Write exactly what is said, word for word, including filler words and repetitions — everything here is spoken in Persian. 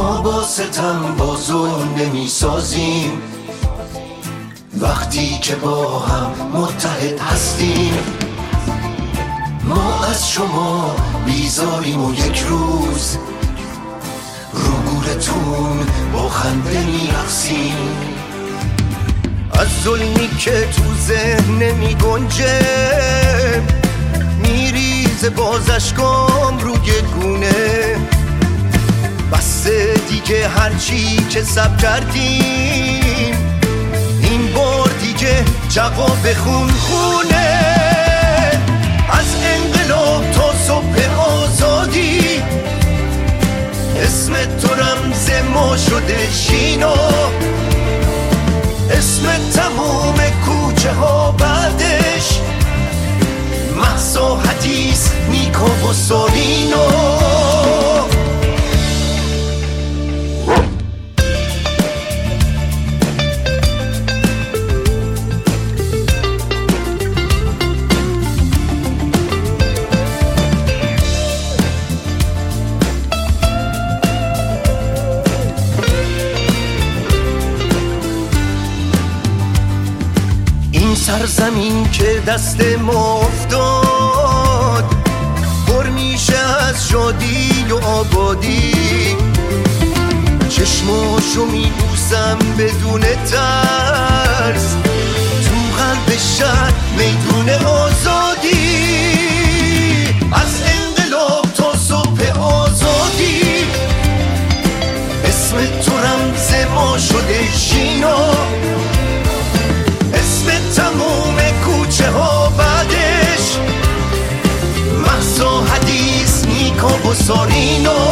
ما با ستم با ظلم نمی سازیم وقتی که با هم متحد هستیم. ما از شما بیزاریم و یک روز رو گورتون با خنده می رقصیم. از ظلمی که تو ذهن نمی گنجه میریزه بازشگام روی گونه. بسه دیگه هرچی که سب کردیم این بار دیگه جواب خون خونه. از انقلاب تا صبح آزادی اسم تو رمز ما شده شینا. اسم تموم کوچه ها بعدش مهسا، حدیث، نیکا و سارینا. سرزمین که دست ما افتاد پر میشه از شادی و آبادی. چشماشو میبوسم بدون ترس تو قلب شهر میدون آزادی. از انقلاب تا صبح آزادی اسم تو رمز ما شده شینا. تموم کوچه ها بعدش مهسا، حدیث، نیکا و سارینا.